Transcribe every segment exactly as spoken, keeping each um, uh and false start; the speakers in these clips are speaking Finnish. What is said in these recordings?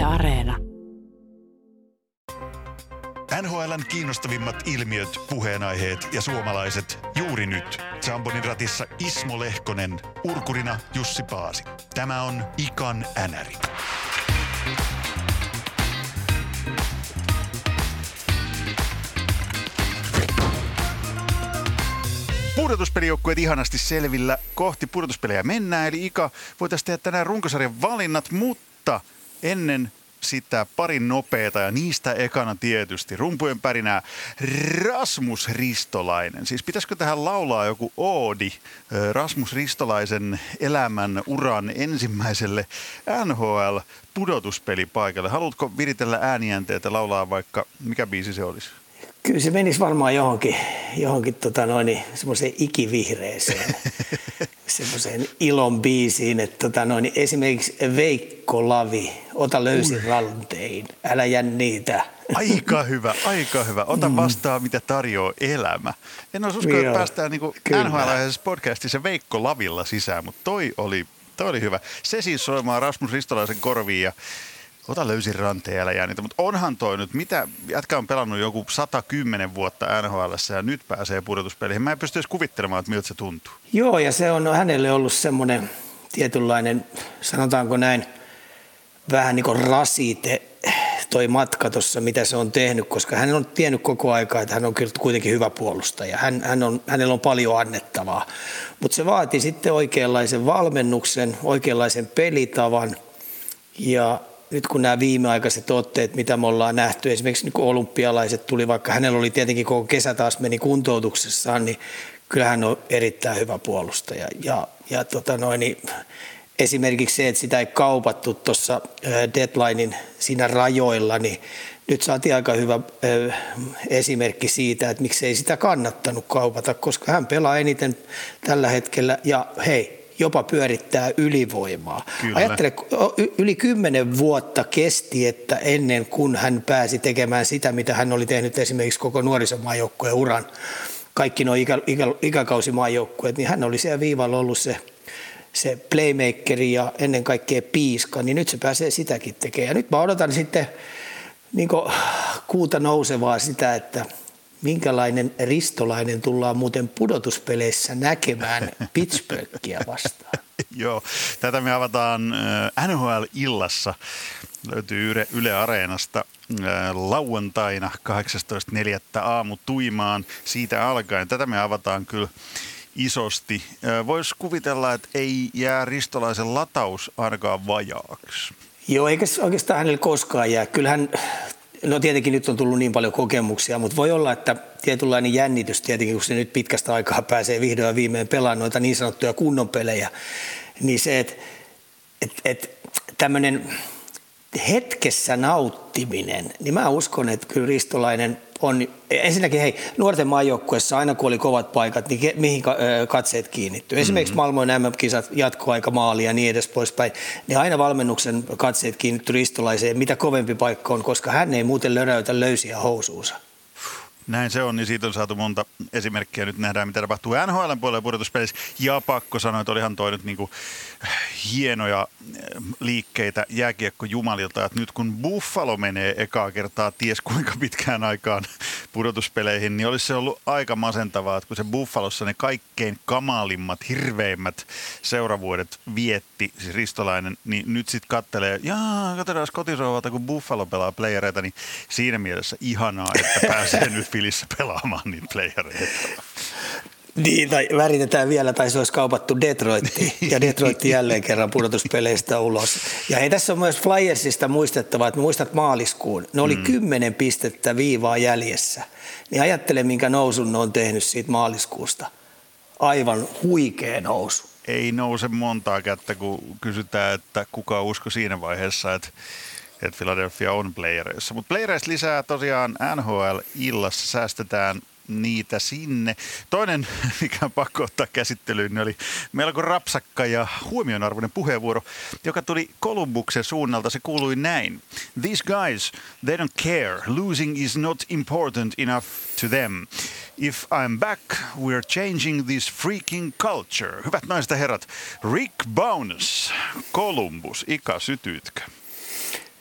Areena. N H L:n kiinnostavimmat ilmiöt, puheenaiheet ja suomalaiset juuri nyt. Zambonin ratissa Ismo Lehkonen, urkurina Jussi Paasi. Tämä on Ikan Änäri. Pudotuspelijoukkueet ihanasti selvillä. Kohti pudotuspelejä mennään, eli Ika, voitaisiin tehdä tänään runkosarjan valinnat, mutta ennen sitä parin nopeata ja niistä ekana tietysti rumpujen pärinää Rasmus Ristolainen. Siis pitäisikö tähän laulaa joku oodi Rasmus Ristolaisen elämän uran ensimmäiselle N H L-pudotuspelipaikalle? Haluatko viritellä ääniänteitä, laulaa vaikka, mikä biisi se olisi? Kyllä se menisi varmaan johonkin, johonkin tota noin, semmoiseen ikivihreeseen, semmoiseen ilon biisiin. Että tota noin, esimerkiksi Veikko Lavi, ota löysin rantein, älä jännitä. Aika hyvä, aika hyvä. Ota vastaan, mitä tarjoaa elämä. En olisi uskoa, että päästään niin N H L-aiheisessa podcastissa Veikko Lavilla sisään, mutta toi oli, toi oli hyvä. Se siis soimaan Rasmus Ristolaisen korviin ja ota löysin ranteen, älä jännitä. Mutta onhan toi nyt, mitä jätkä on pelannut joku sata kymmenen vuotta N H L:ssä ja nyt pääsee pudotuspeleihin. Mä en pysty edes kuvittelemaan, että miltä se tuntuu. Joo, ja se on hänelle ollut semmoinen tietynlainen, sanotaanko näin, vähän niin kuin rasite toi matka tuossa, mitä se on tehnyt, koska hän on tiennyt koko aikaa, että hän on kyllä kuitenkin hyvä puolustaja. Hän, hän on, hänellä on paljon annettavaa, mutta se vaati sitten oikeanlaisen valmennuksen, oikeanlaisen pelitavan ja nyt kun nämä viimeaikaiset otteet, mitä me ollaan nähty, esimerkiksi niin kun olympialaiset tuli, vaikka hänellä oli tietenkin koko kesä taas meni kuntoutuksessaan, niin kyllä hän on erittäin hyvä puolustaja. Ja, ja tota noin, niin esimerkiksi se, että sitä ei kaupattu tuossa deadlinein siinä rajoilla, niin nyt saatiin aika hyvä esimerkki siitä, että miksei sitä kannattanut kaupata, koska hän pelaa eniten tällä hetkellä ja hei, jopa pyörittää ylivoimaa. Kyllä. Ajattele, yli kymmenen vuotta kesti, että ennen kuin hän pääsi tekemään sitä, mitä hän oli tehnyt esimerkiksi koko nuorisomaajoukkueen uran, kaikki nuo ikä, ikä, ikäkausimaajoukkueet, niin hän oli siellä viivalla ollut se, se playmakeri ja ennen kaikkea piiska, niin nyt se pääsee sitäkin tekemään. Ja nyt mä odotan sitten niin kuin kuuta nousevaa sitä, että minkälainen Ristolainen tullaan muuten pudotuspeleissä näkemään Pittsburghia vastaan? Joo, tätä me avataan N H L-illassa. Löytyy Yle, Yle Areenasta lauantaina kahdeksastoista neljättä aamutuimaan siitä alkaen. Tätä me avataan kyllä isosti. Voisi kuvitella, että ei jää Ristolaisen lataus ainakaan vajaaksi. Joo, eikä oikeastaan hänelle koskaan jää. Kyllähän no tietenkin nyt on tullut niin paljon kokemuksia, mutta voi olla, että tietynlainen jännitys tietenkin, kun se nyt pitkästä aikaa pääsee vihdoin ja viimein pelaamaan noita niin sanottuja kunnon pelejä, niin se, että et, et, tämmöinen hetkessä nauttiminen, niin mä uskon, että kyllä Ristolainen on, ensinnäkin hei, nuorten maajoukkueessa aina kun oli kovat paikat, niin mihin katseet kiinnittyy. Esimerkiksi mm-hmm. Malmojen M M-kisat, jatkoaika, maali ja niin edes poispäin, niin aina valmennuksen katseet kiinnittyy Ristolaiseen, mitä kovempi paikka on, koska hän ei muuten löräytä löysiä housuunsa. Näin se on, niin siitä on saatu monta esimerkkiä. Nyt nähdään, mitä tapahtuu N H L:n puolella pudotuspelissä. Ja pakko sanoa, että olihan toi nyt niinku hienoja liikkeitä jääkiekkojumalilta. Että nyt kun Buffalo menee ekaa kertaa ties kuinka pitkään aikaan pudotuspeleihin, niin olisi se ollut aika masentavaa, että kun se Buffalossa ne kaikkein kamalimmat, hirveimmät seuravuodet vietti, siis Ristolainen, niin nyt sitten kattelee, jaa, katsotaan kotisohvalta, kun Buffalo pelaa playereita, niin siinä mielessä ihanaa, että pääsee nyt Filissä pelaamaan niitä playereita. Niin, tai väritetään vielä, tai se olisi kaupattu Detroittiin, ja Detroit jälleen kerran pudotuspeleistä ulos. Ja hei, tässä on myös Flyersista muistettava, että muistat maaliskuun, ne oli mm. kymmenen pistettä viivaa jäljessä. Niin ajattele, minkä nousun ne on tehnyt siitä maaliskuusta. Aivan huikea nousu. Ei nouse montaa kättä, kun kysytään, että kuka usko siinä vaiheessa, että että Philadelphia on playereissa. Mutta playereissa lisää tosiaan N H L-illassa, säästetään niitä sinne. Toinen, mikä on pakko ottaa käsittelyyn, niin oli melko rapsakka ja huomionarvoinen puheenvuoro, joka tuli Columbuksen suunnalta. Se kuului näin. These guys, they don't care. Losing is not important enough to them. If I'm back, we're changing this freaking culture. Hyvät naiset ja herrat, Rick Bowness, Columbus, Ika, sytyytkö?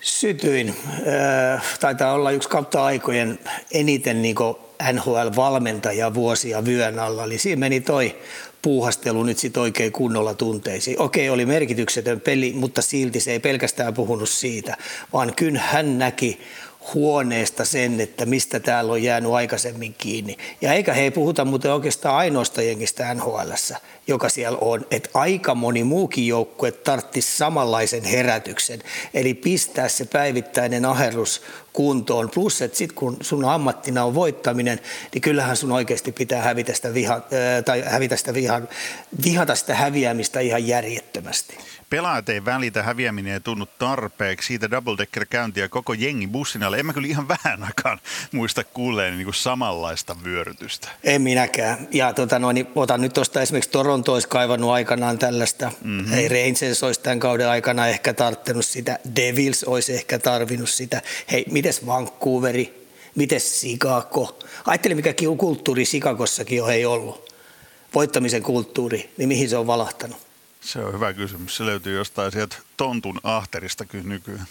Sytyin. Taitaa olla yksi kautta aikojen eniten niin N H L-valmentaja vuosia vyön alla. Eli siinä meni toi puuhastelu nyt sit oikein kunnolla tunteisiin. Okei, oli merkityksetön peli, mutta silti se ei pelkästään puhunut siitä, vaan kyllä hän näki huoneesta sen, että mistä täällä on jäänyt aikaisemmin kiinni. Ja eikä he puhuta muuten oikeastaan ainoasta jengistä N H L:ssä, joka siellä on, että aika moni muukin joukkue tarttisi samanlaisen herätyksen, eli pistää se päivittäinen aherrus kuntoon, plus että sitten kun sun ammattina on voittaminen, niin kyllähän sun oikeasti pitää hävitä sitä, viha, tai hävitä sitä viha, vihata sitä häviämistä ihan järjettömästi. Pelaajat ei välitä, häviäminen ei tunnu tarpeeksi, siitä double-decker-käyntiä koko jengi bussin alle. En mä kyllä ihan vähän aikaan muista kuulleen niin kuin samanlaista vyörytystä. En minäkään. Ja tota noin, otan nyt tuosta esimerkiksi Toronto olisi kaivannut aikanaan tällaista. Mm-hmm. Ei Rangers olisi tämän kauden aikana ehkä tarttunut sitä. Devils olisi ehkä tarvinnut sitä. Hei, mites Vancouveri? Mites Chicago? Ajattele, mikä kulttuuri Chicagossakin on ei ollut. Voittamisen kulttuuri, niin mihin se on valahtanut? Se on hyvä kysymys. Se löytyy jostain sieltä tontun ahterista kyllä nykyään.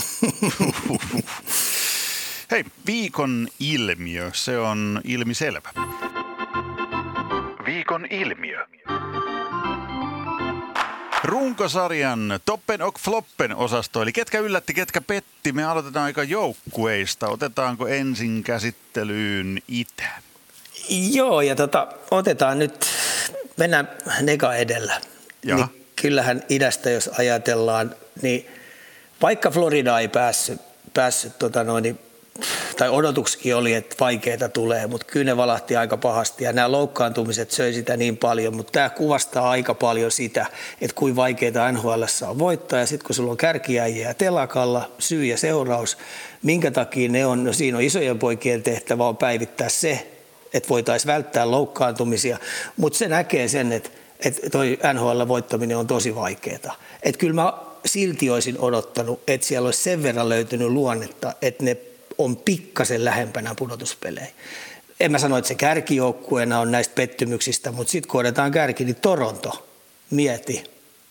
Hei, viikon ilmiö, se on ilmiselvä. Viikon ilmiö. Runkosarjan toppen och floppen osasto, eli ketkä yllätti, ketkä petti. Me aloitetaan aika joukkueista. Otetaanko ensin käsittelyyn Itä? Joo, ja tota, otetaan nyt, mennään nega edellä. Niin kyllähän idästä, jos ajatellaan, niin vaikka Florida ei päässyt, päässyt tota noin, tai odotuksikin oli, että vaikeita tulee, mutta kyllä ne valahti aika pahasti ja nämä loukkaantumiset söi sitä niin paljon, mutta tämä kuvastaa aika paljon sitä, että kuinka vaikeita N H L:ssä on voittaa ja sitten kun sulla on kärkiäjiä telakalla, syy ja seuraus, minkä takia ne on, no siinä on isojen poikien tehtävä on päivittää se, että voitaisiin välttää loukkaantumisia, mutta se näkee sen, että että toi N H L-voittaminen on tosi vaikeaa. Että kyllä mä silti olisin odottanut, että siellä olisi sen verran löytynyt luonnetta, että ne on pikkasen lähempänä pudotuspelejä. En mä sano, että se kärkijoukkueena on näistä pettymyksistä, mutta sitten kun otetaan kärki, niin Toronto, mieti,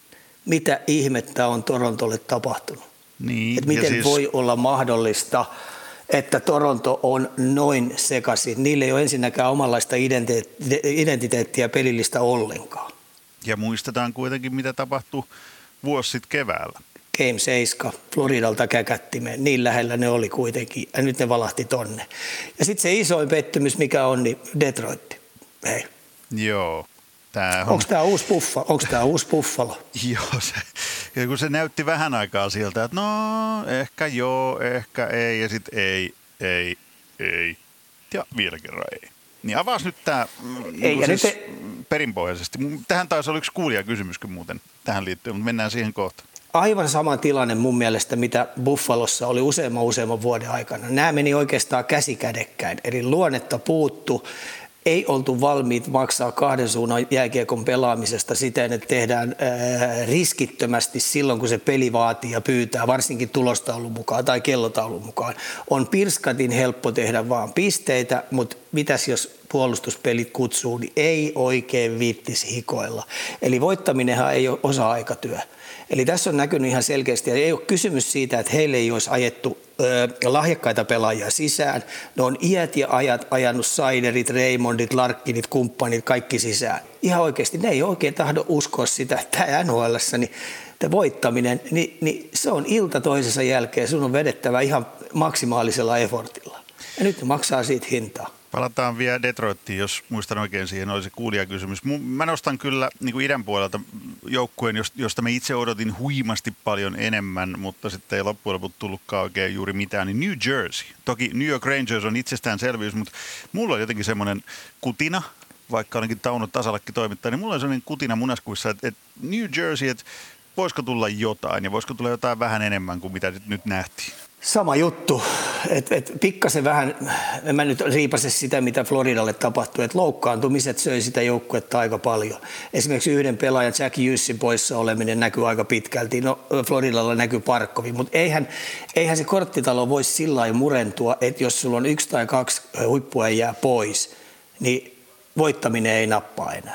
mitä ihmettä on Torontolle tapahtunut. Niin, että miten siis voi olla mahdollista, että Toronto on noin sekaisin. Niillä ei ole ensinnäkään omanlaista identiteettiä pelillistä ollenkaan. Ja muistetaan kuitenkin, mitä tapahtui vuosi sitten keväällä. Game seitsemän, Floridalta käkättimeen, niin lähellä ne oli kuitenkin, ja nyt ne valahti tonne. Ja sitten se isoin pettymys, mikä on, niin Detroit. Hei. Joo. Tää on... Onko tämä uusi Buffalo? Onko tämä uusi Buffalo? Joo, se, kun se näytti vähän aikaa sieltä, että no ehkä joo, ehkä ei, ja sitten ei, ei, ei, ja vielä kerran ei. Niin avaas nyt tämä niin siis te... perinpohjaisesti. Tähän taisi olla yksi kuulijakysymyskin muuten tähän liittyen, mutta mennään siihen kohta. Aivan sama tilanne mun mielestä, mitä Buffalossa oli useamman useamman vuoden aikana. Nämä meni oikeastaan käsikädekkäin, eli luonnetta puuttu. Ei oltu valmiit maksaa kahden suunnan jääkiekon pelaamisesta siten, että tehdään ää, riskittömästi silloin, kun se peli vaatii ja pyytää, varsinkin tulostaulun mukaan tai kellotaulun mukaan. On pirskatin helppo tehdä vaan pisteitä, mutta mitäs jos puolustuspelit kutsuu, niin ei oikein viittisi hikoilla. Eli voittaminenhan ei ole osa-aikatyö. Eli tässä on näkynyt ihan selkeästi, ja ei ole kysymys siitä, että heille ei olisi ajettu ö, lahjakkaita pelaajia sisään. Ne on iät ja ajat ajanut Seiderit, Raymondit, Larkinit, kumppanit, kaikki sisään. Ihan oikeasti, ne ei oikein tahdo uskoa sitä, että N H L:ssä niin tämä voittaminen, niin, niin se on ilta toisensa jälkeen, sun on vedettävä ihan maksimaalisella effortilla. Ja nyt ne maksaa siitä hintaa. Palataan vielä Detroittiin, jos muistan oikein, siihen oli se kuulijakysymys. Mä nostan kyllä niin kuin idän puolelta joukkueen, josta mä itse odotin huimasti paljon enemmän, mutta sitten ei loppujen lopuksi tullutkaan oikein juuri mitään, niin New Jersey. Toki New York Rangers on itsestäänselvyys, mutta mulla on jotenkin semmoinen kutina, vaikka olenkin Tauno Tasalakki toimittaja, niin mulla on semmoinen kutina munaskuissa, että, että New Jersey, että voisiko tulla jotain ja voisiko tulla jotain vähän enemmän kuin mitä nyt nähtiin. Sama juttu, että et pikkasen vähän, en mä nyt riipase sitä, mitä Floridalle tapahtui, että loukkaantumiset söi sitä joukkuetta aika paljon. Esimerkiksi yhden pelaajan Jack Hughesin poissa oleminen näkyy aika pitkälti, no Floridalla näkyy Parkkovi, mutta eihän, eihän se korttitalo voisi sillä lailla murentua, että jos sulla on yksi tai kaksi huippua jää pois, niin voittaminen ei nappaa enää.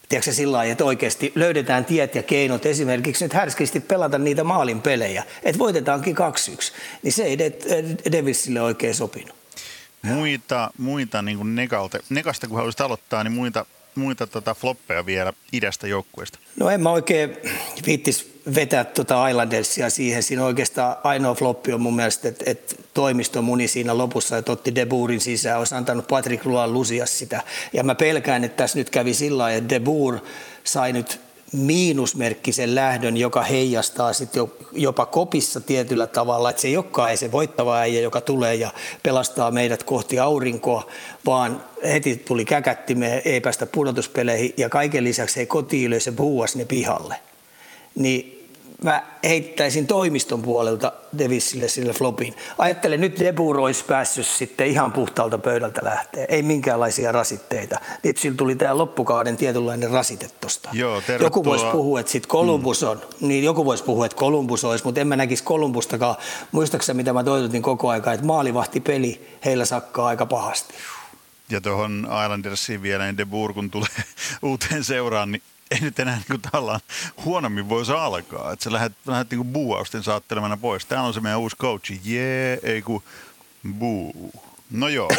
Tiedätkö sillä lailla, että oikeasti löydetään tiet ja keinot esimerkiksi nyt härskisti pelata niitä maalin pelejä, että voitetaankin kaksi yksi, niin se ei Devilsille oikein sopinut. Muita, muita niin kuin Negalte, Negasta kun haluaisit aloittaa, niin muita, muita tota floppeja vielä idästä joukkueesta. No en mä oikein viittis vetää tuota Islandersia siihen. Siinä oikeastaan ainoa floppi on mun mielestä, että, että toimisto muni siinä lopussa, että otti De Boerin sisään, olisi antanut Patrick Roy'n lusia sitä. Ja mä pelkään, että tässä nyt kävi sillä lailla, että De Boer sai nyt miinusmerkkisen lähdön, joka heijastaa sitten jopa kopissa tietyllä tavalla, että se ei olekaan se voittava äijä, joka tulee ja pelastaa meidät kohti aurinkoa, vaan heti tuli käkättimeen, ei päästä pudotuspeleihin ja kaiken lisäksi ei koti-yleisö puhuas ne pihalle. Niin mä heittäisin toimiston puolelta Devilsille sille flopin. Ajattelen, nyt De Boer olisi päässyt sitten ihan puhtaalta pöydältä lähteä. Ei minkäänlaisia rasitteita. Nyt sillä tuli tämä loppukauden tietynlainen rasite tosta. Joo, joku voisi puhua, että sitten Columbus on. Mm. Niin joku voisi puhua, että Columbus olisi, mutta en mä näkisi Columbustakaan. Muistaakseni, mitä mä toitotin koko ajan, että maalivahtipeli heillä sakkaa aika pahasti. Ja tuohon Islandersiin vielä, niin De Boer kun tulee uuteen seuraan, niin ei nyt enää niin tavallaan huonommin voisi alkaa. Että sä lähdet, lähdet niin buuausten saattelemana pois. Täällä on se meidän uusi coachi. Jee, ei kun buu. No joo.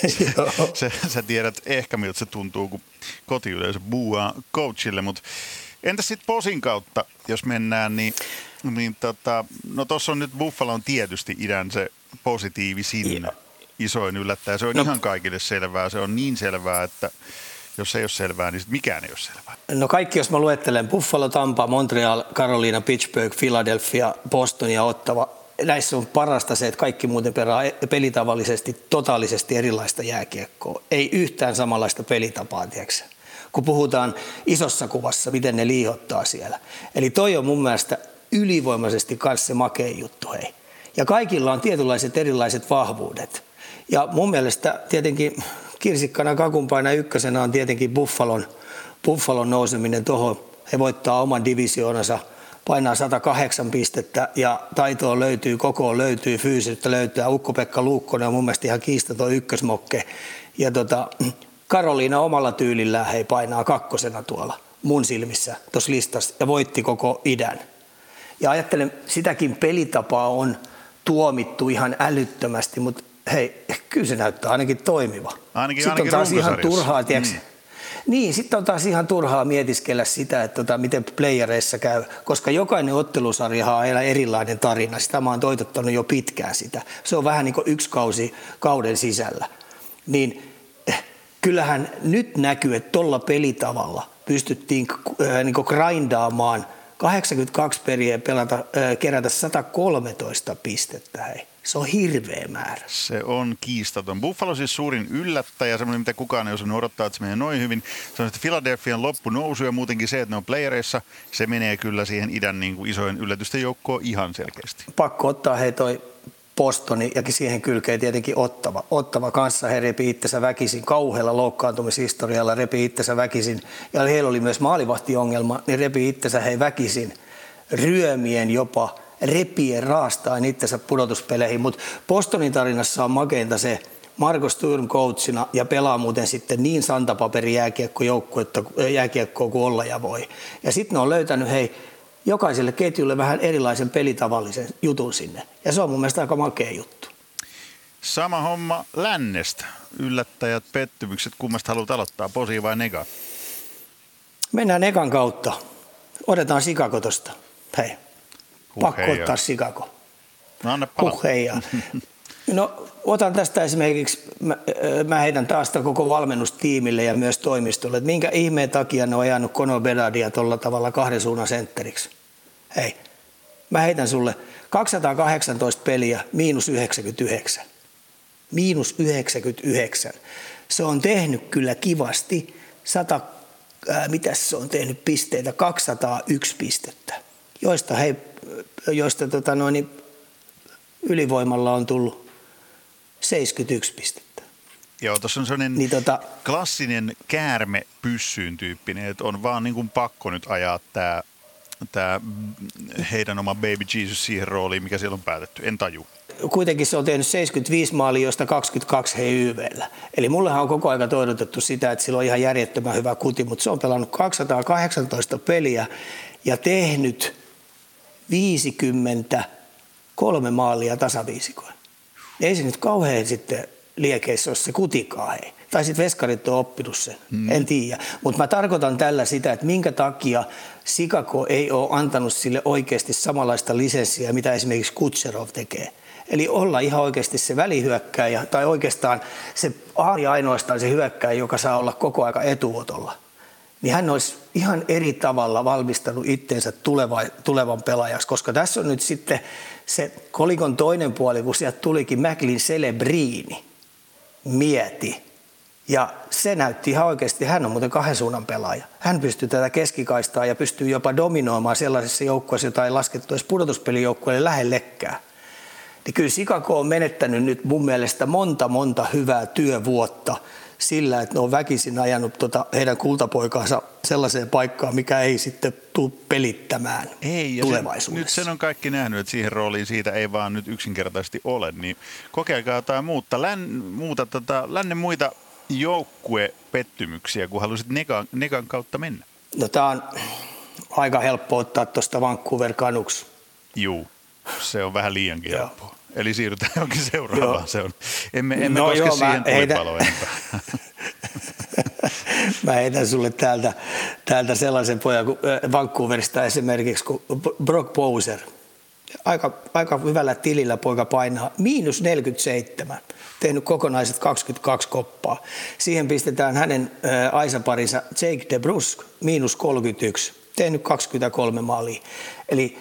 sä, sä tiedät ehkä miltä se tuntuu, kun kotiyleisö buuaa coachille. Mutta entäs sitten Posin kautta, jos mennään, niin, niin tota, no tossa on nyt Buffalo on tietysti idän se positiivisin isoin yllättäjä. Se on no. ihan kaikille selvää. Se on niin selvää, että jos ei ole selvää, niin mikään ei ole selvää. No kaikki, jos mä luettelen, Buffalo, Tampa, Montreal, Carolina, Pittsburgh, Philadelphia, Boston ja Ottawa. Näissä on parasta se, että kaikki muuten perää pelitavallisesti, totaalisesti erilaista jääkiekkoa. Ei yhtään samanlaista pelitapaa, tiedätkö? Kun puhutaan isossa kuvassa, miten ne liihottaa siellä. Eli toi on mun mielestä ylivoimaisesti kanssa se makein juttu, hei. Ja kaikilla on tietynlaiset erilaiset vahvuudet. Ja mun mielestä tietenkin kirsikkana kakunpaina ykkösenä on tietenkin Buffalon, Buffalon nouseminen tuohon. He voittaa oman divisioonansa, painaa sata kahdeksan pistettä ja taitoa löytyy, kokoa löytyy, fyysisyyttä löytyy. Ukko-Pekka Luukkonen on mun mielestä ihan kiistaton ykkösmokke. Ja tota, Karoliina omalla tyylillään he painaa kakkosena tuolla mun silmissä tuossa listassa ja voitti koko idän. Ja ajattelen, sitäkin pelitapaa on tuomittu ihan älyttömästi, mutta hei, kyllä se näyttää ainakin toimiva. Ainakin, sitten ainakin on taas ihan turhaa, tiedätkö? Mm. Niin, sitten on taas ihan turhaa mietiskellä sitä, että tota, miten playereissa käy, koska jokainen ottelusarja on aina erilainen tarina. Sitä mä oon toitottanut jo pitkään sitä. Se on vähän niin kuin yksi kausi kauden sisällä. Niin eh, kyllähän nyt näkyy, että tuolla pelitavalla pystyttiin äh, niin kuin grindaamaan kahdeksankymmentäkaksi periä pelata, äh, kerätä sata kolmetoista pistettä, hei. Se on hirveä määrä. Se on kiistaton. Buffalo siis suurin yllättäjä, semmoinen mitä kukaan ei osannut odottaa, että se menee noin hyvin. Se on sitten Philadelphian loppunousu ja muutenkin se, että ne on playereissa. Se menee kyllä siihen idän niin kuin isojen yllätysten joukkoon ihan selkeästi. Pakko ottaa hei toi Bostoni ja siihen kylkeen tietenkin Ottava. Ottava kanssa he repi itsensä väkisin kauhealla loukkaantumishistorialla, repi itsensä väkisin. Ja heillä oli myös maalivahtiongelma, niin repi itsensä hei väkisin ryömien jopa. Repien raastaan itsensä pudotuspeleihin, mutta Bostonin tarinassa on makeinta se Marco Sturm coachina ja pelaa muuten sitten niin santapaperi jääkiekkoa kuin olla ja voi. Ja sitten ne on löytänyt hei jokaiselle ketjulle vähän erilaisen pelitavallisen jutun sinne ja se on mun mielestä aika makea juttu. Sama homma lännestä. Yllättäjät, pettymykset, kummasta haluat aloittaa, Posi vai Nega? Mennään Negan kautta. Otetaan Chicago tosta. Hei. Pakko ottaa Chicago. No anna palaa. Huhheija. No otan tästä esimerkiksi, mä, mä heitän taas koko valmennustiimille ja myös toimistolle, että minkä ihmeen takia ne on ajanut Conor Bedardia tuolla tavalla kahden suunnan sentteriksi. Hei, mä heitän sulle kaksisataakahdeksantoista peliä, miinus yhdeksänkymmentäyhdeksän. Miinus yhdeksänkymmentäyhdeksän. Se on tehnyt kyllä kivasti, sata, ää, mitäs se on tehnyt pisteitä, kaksisataayksi pistettä, joista hei, joista tota noin, ylivoimalla on tullut seitsemänkymmentäyksi pistettä. Joo, tuossa on sellainen niin, tota, klassinen käärme pyssyyn tyyppinen, että on vaan niin kuin pakko nyt ajaa tämä tää heidän oma Baby Jesus siihen rooliin, mikä siellä on päätetty. En taju. kuitenkin se on tehnyt seitsemänkymmentäviisi maalia, josta kaksikymmentäkaksi he Y V:llä. Eli mullehan on koko aika toivotettu sitä, että sillä on ihan järjettömän hyvä kuti, mutta se on pelannut kaksisataakahdeksantoista peliä ja tehnyt viisikymmentäkolme maalia tasaviisikoin. Ei se nyt kauhean sitten liekeissä ole se kutikaan, hei. Tai sitten veskarit on oppinut sen, hmm. en tiedä. Mutta mä tarkoitan tällä sitä, että minkä takia Chicago ei ole antanut sille oikeasti samanlaista lisenssiä, mitä esimerkiksi Kutserov tekee. Eli olla ihan oikeasti se välihyökkääjä, tai oikeastaan se ainoastaan se hyökkääjä, joka saa olla koko aika etuotolla. Niin hän olisi ihan eri tavalla valmistanut itsensä tuleva, tulevan pelaajaksi, koska tässä on nyt sitten se kolikon toinen puoli, kun sieltä tulikin Macklin Celebrini, mieti. Ja se näytti ihan oikeasti, hän on muuten kahden suunnan pelaaja. Hän pystyy tätä keskikaistaa ja pystyy jopa dominoimaan sellaisessa joukkueessa, jota ei laskettu edes pudotuspelijoukkueelle lähellekään. Niin kyllä Chicago on menettänyt nyt mun mielestä monta monta hyvää työvuotta sillä, että ne on väkisin ajanut tota heidän kultapoikaansa sellaiseen paikkaan, mikä ei sitten tule pelittämään ei, ja tulevaisuudessa. Sen, nyt sen on kaikki nähnyt, että siihen rooliin siitä ei vaan nyt yksinkertaisesti ole, niin kokeilkaa jotain muutta, Län, muuta, tota, lännen muita joukkuepettymyksiä, kun haluaisit nekan, nekan kautta mennä. No tää on aika helppo ottaa tuosta Vancouver Canucks. Juu, se on vähän liiankin helppoa. Eli siirrytään johonkin seuraavaan. Se on. Emme, emme no koske joo, siihen tulipaloon. Mä heitän sulle täältä, täältä sellaisen pojan kuin Vancouverista esimerkiksi kuin Brock Bowser. Aika, aika hyvällä tilillä poika painaa. Miinus neljäkymmentäseitsemän. Tehnyt kokonaiset kaksikymmentäkaksi koppaa. Siihen pistetään hänen ä, aisaparinsa Jake DeBrusk. Miinus kolmekymmentäyksi. Tehnyt kaksikymmentäkolme maalia. Eli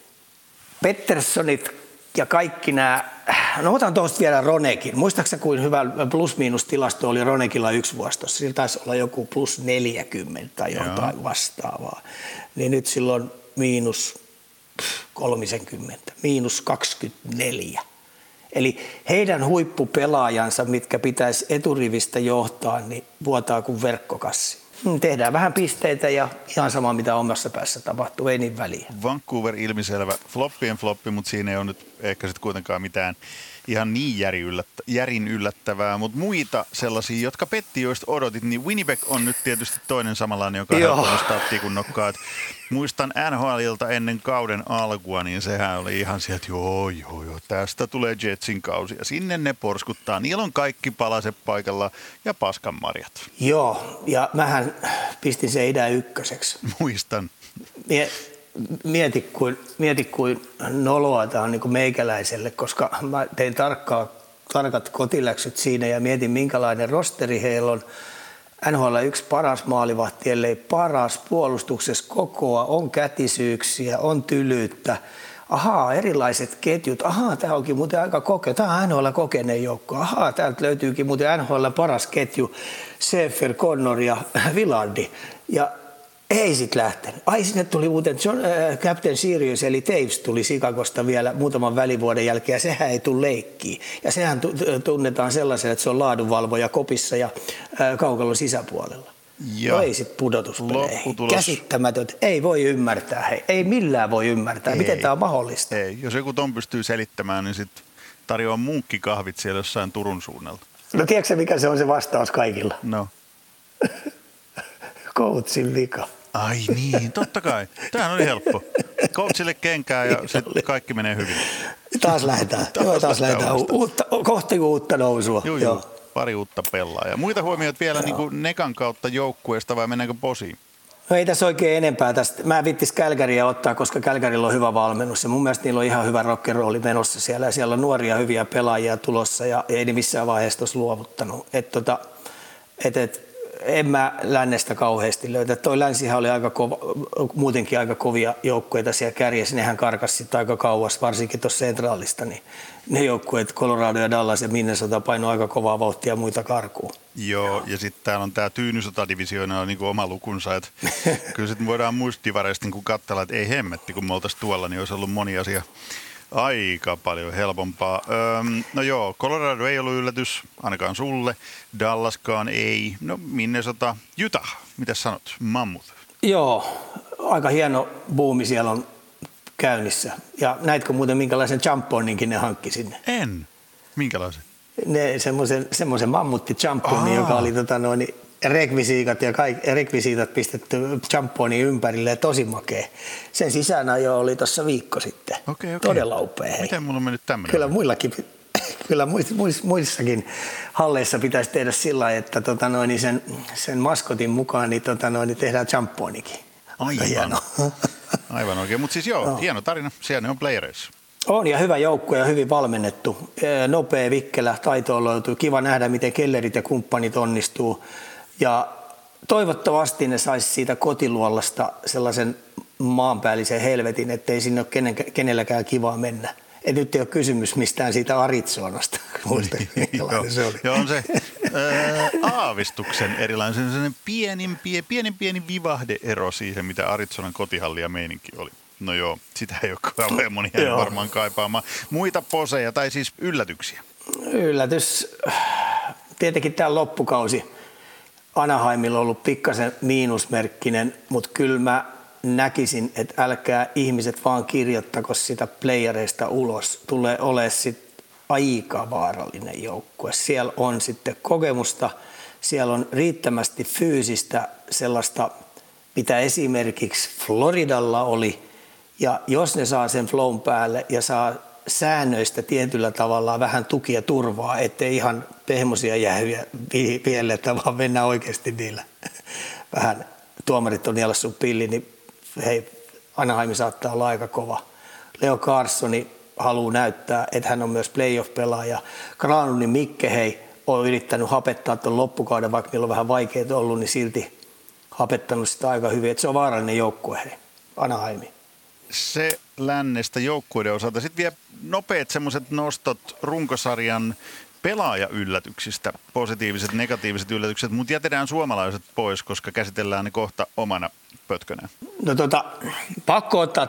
Petterssonit ja kaikki nämä, no otan tuosta vielä Ronekin. Muistaaksä kuin hyvä plus-miinus-tilasto oli Ronekilla yksi vuostossa? Sillä taisi olla joku plus neljäkymmentä tai jotain Joo. vastaavaa. Niin nyt silloin miinus kolmekymmentä, miinus kaksikymmentäneljä. Eli heidän huippupelaajansa, mitkä pitäisi eturivistä johtaa, niin vuotaa kuin verkkokassi. Tehdään vähän pisteitä ja ihan sama, mitä omassa päässä tapahtuu, ei niin väliä. Vancouver ilmiselvä floppien floppi, mutta siinä ei ole nyt ehkä sitten kuitenkaan mitään ihan niin järin yllättävää, mutta muita sellaisia, jotka petti, joista odotit, niin Winnipeg on nyt tietysti toinen samanlainen, joka helppo nostaa tikun nokkaa. Muistan N H L:ilta ennen kauden alkua, niin sehän oli ihan sieltä, joo, joo, joo, tästä tulee Jetsin kausi. Ja sinne ne porskuttaa. Niillä on kaikki palaset paikalla ja paskanmarjat. Joo, ja mähän pistin se idän ykköseksi. Muistan. Mie, mieti, kuin, mieti kuin noloa tämä on niin kuin meikäläiselle, koska mä tein tarkkaa, tarkat kotiläksyt siinä ja mietin, minkälainen rosteri heillä on. N H L yksi paras maalivahti, ellei paras puolustuksessa kokoa, on kätisyyksiä, on tylyyttä. Ahaa, erilaiset ketjut. Ahaa, tämä onkin muuten aika kokea. Tämä on N H L kokeneen joukko. Ahaa, täältä löytyykin muuten N H L paras ketju. Sefer, Connor ja Villardi. Ja ei sit lähtenyt. Ai sinne tuli muuten John, äh, Captain Sirius eli Taves tuli Chicagosta vielä muutaman välivuoden jälkeen ja sehän ei tule leikkiin. Ja sehän tunnetaan sellaisena, että se on laadunvalvoja kopissa ja äh, kaukalon sisäpuolella. Ja no ei sit pudotuspeleihin. Käsittämätöntä. Ei voi ymmärtää. Hei. Ei millään voi ymmärtää. Ei. Miten tämä on mahdollista? Ei. Jos joku ton pystyy selittämään, niin sitten tarjoaa munkkikahvit siellä jossain Turun suunnalla. No tiedätkö mikä se on se vastaus kaikilla? No. Coachin vika. Ai niin, totta kai. Tämähän oli helppo. Coachille kenkää ja sitten kaikki menee hyvin. Taas lähdetään. taas, Joo, taas lähdetään. Uutta, kohti uutta nousua. Joo, joo. Pari uutta pelaajaa. Muita huomioita vielä niin kuin Nekan kautta joukkueesta vai mennäänkö posiin? No ei tässä oikein enempää tästä. Mä en vittis Kälkäriä ottaa, koska Kälkärillä on hyvä valmennus. Ja mun mielestä niillä on ihan hyvä rock'n'rolli menossa siellä. Ja siellä on nuoria hyviä pelaajia tulossa ja ei ne missään vaiheessa tuossa luovuttanut. Et tota, et, et, en mä lännestä kauheasti löytä. Toi länsihän oli aika kova, muutenkin aika kovia joukkueita siellä kärjessä. Nehän karkasi sitten aika kauas, varsinkin tuossa Centralista. Niin ne joukkueet, Colorado ja Dallas ja Minnesota painoi aika kovaa vauhtia muita karkuun. Joo, ja sitten täällä on tämä Tyynysota-divisioona on niinku oma lukunsa. Et kyllä sitten voidaan muista divareista niinku katsella, että ei hemmetti, kun me oltaisiin tuolla, niin olisi ollut moni asia aika paljon helpompaa. Öm, no joo, Colorado ei ollut yllätys, ainakaan sulle. Dallaskaan ei. No Minnesota, Utah, mitä sanot? Mammut. Joo, aika hieno buumi siellä on käynnissä. Ja näitkö muuten minkälaisen champoninkin ne hankki sinne? En. Minkälaisen? Ne semmoisen, semmoisen mammutti champonin, joka oli tota noin, rekvisiikat ja kaikki rekvisiitat pistetty champonin ympärille ja tosi makea. Sen sisäänajo oli tuossa viikko sitten. Okei, okei. Todella upea. Hei. Miten mulla on mennyt tämmöinen? Kyllä muillakin, kyllä muissakin halleissa pitäisi tehdä sillä lailla, että tota noin, sen, sen maskotin mukaan niin, tota noin, tehdään champonikin. Aivan. Hieno. Aivan oikein, mutta siis joo, no. Hieno tarina. Siellä ne on playereissa. On ja hyvä joukko ja hyvin valmennettu. Nopea, vikkelä, taitoon löytyy. Kiva nähdä, miten kellerit ja kumppanit onnistuu. Ja toivottavasti ne saisi siitä kotiluolasta sellaisen maanpäällisen helvetin, ettei sinne ole kenen, kenelläkään kivaa mennä. Et nyt ei ole kysymys mistään siitä Arizonasta. Muista, minkälainen se oli. Joo, on se ää, aavistuksen erilainen, sellainen pienin, pienin, pienin, pieni vivahde-ero siihen, mitä Arizonan kotihalli ja meininki oli. No joo, sitä ei ole kauhean moni varmaan kaipaamaan. Muita poseja tai siis yllätyksiä? Yllätys. Tietenkin tämä loppukausi Anaheimilla on ollut pikkasen miinusmerkkinen, mutta kyllä mä näkisin, että älkää ihmiset vaan kirjoittako sitä playereista ulos. Tulee olemaan sitten aika vaarallinen joukkue. Siellä on sitten kokemusta, siellä on riittävästi fyysistä sellaista, mitä esimerkiksi Floridalla oli. Ja jos ne saa sen flown päälle ja saa säännöistä tietyllä tavalla vähän tukia turvaa, ettei ihan pehmoisia jäähyjä vielletä, vaan mennään oikeasti niillä. Vähän tuomarit on nielassut pilli, niin hei, Anaheim saattaa olla aika kova. Leo Carsoni haluaa näyttää, että hän on myös playoff-pelaaja. Granunin Mikke, hei, on yrittänyt hapettaa tuon loppukauden, vaikka niillä on vähän vaikeaa ollut, niin silti hapettanut sitä aika hyvin. Että se on vaarallinen joukkue, hei, Anaheimi. Se lännestä joukkueiden osalta. Sitten vielä nopeat semmoiset nostot runkosarjan pelaajayllätyksistä, positiiviset, negatiiviset yllätykset, mutta jätetään suomalaiset pois, koska käsitellään ne kohta omana pötkönään. No tota, pakko ottaa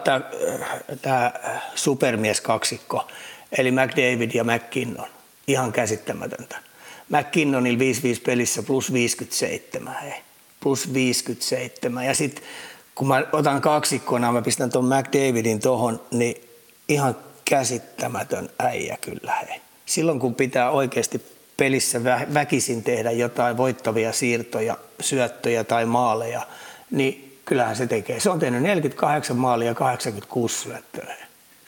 tämä supermies-kaksikko, eli McDavid ja McKinnon. Ihan käsittämätöntä. McKinnonilla viisi viisi pelissä plus viisikymmentäseitsemän, hei. Plus viisikymmentäseitsemän. Ja sitten kun mä otan kaksikkona, mä pistän tuon McDavidin tohon, niin ihan käsittämätön äijä kyllä, hei. Silloin kun pitää oikeasti pelissä väkisin tehdä jotain voittavia siirtoja, syöttöjä tai maaleja, niin kyllähän se tekee. Se on tehnyt neljäkymmentäkahdeksan maalia ja kahdeksankymmentäkuusi syöttöä.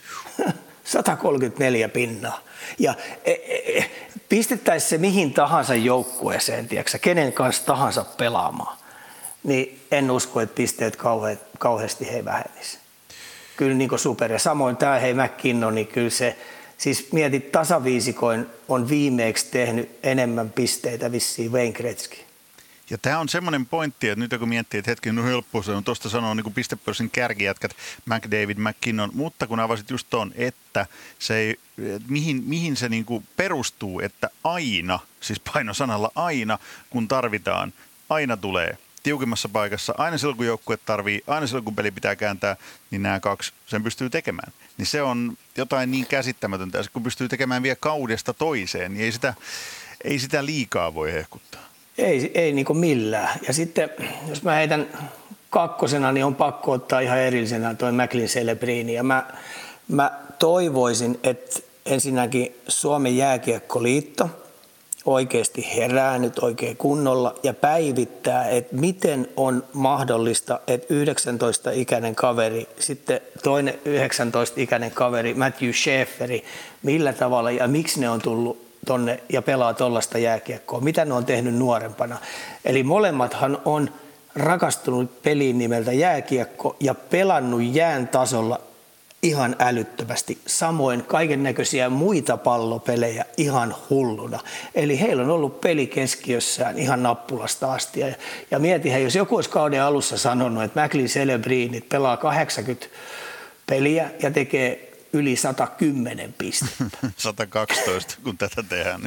sata kolmekymmentäneljä pinnaa. Ja e, e, pistettäisiin se mihin tahansa joukkueeseen, tiedätkö, kenen kanssa tahansa pelaamaan, niin en usko, että pisteet kauhe, kauheasti he vähenisi. Kyllä niin kuin super. Ja samoin tämä hei McKinnon, niin kyllä se, siis mietit tasaviisikoin on viimeeksi tehnyt enemmän pisteitä vissiin Wayne Gretzky. Ja tämä on semmoinen pointti, että nyt kun miettii, että hetken, no helppo se on, tuosta sanoo niin kuin pistepörssin kärkijätkät McDavid, McKinnon, mutta kun avasit just tuon, että se ei, mihin, mihin se niin kuin perustuu, että aina, siis painosanalla aina, kun tarvitaan, aina tulee tiukimmassa paikassa, aina silloin kun joukkue tarvii, aina silloin kun peli pitää kääntää, niin nämä kaksi sen pystyy tekemään. Niin se on jotain niin käsittämätöntä, ja kun pystyy tekemään vielä kaudesta toiseen, niin ei sitä, ei sitä liikaa voi hehkuttaa. Ei, ei niin kuin millään. Ja sitten, jos mä heitän kakkosena, niin on pakko ottaa ihan erillisenä toi Macklin Celebrini. Ja mä, mä toivoisin, että ensinnäkin Suomen jääkiekkoliitto oikeasti herää nyt oikein kunnolla ja päivittää, että miten on mahdollista, että yhdeksäntoista-ikäinen kaveri, sitten toinen yhdeksäntoista-ikäinen kaveri, Matthew Schaefferi, millä tavalla ja miksi ne on tullut tonne ja pelaa tollaista jääkiekkoa, mitä ne on tehnyt nuorempana. Eli molemmathan on rakastunut peliin nimeltä jääkiekko ja pelannut jään tasolla ihan älyttömästi. Samoin kaiken näköisiä muita pallopelejä ihan hulluna. Eli heillä on ollut peli keskiössään ihan nappulasta asti. Ja, ja mietihän, jos joku olisi kauden alussa sanonut, että Macklin Celebrinit pelaa kahdeksankymmentä peliä ja tekee yli sata kymmenen pistettä. sata kaksitoista, kun tätä tehdään.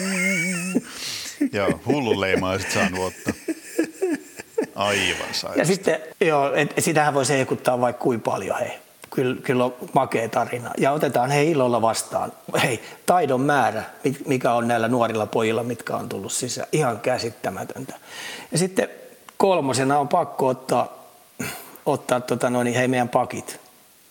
Joo, hullun leimaa sitten saanut ottaa. Aivan sairasta. Ja sitten, joo, et, sitähän voi seikuttaa vaikka kuin paljon, hei. Kyllä, kyllä on makea tarina. Ja otetaan hei ilolla vastaan. Hei, taidon määrä, mikä on näillä nuorilla pojilla, mitkä on tullut sisään. Ihan käsittämätöntä. Ja sitten kolmosena on pakko ottaa, ottaa tota noin, hei meidän pakit.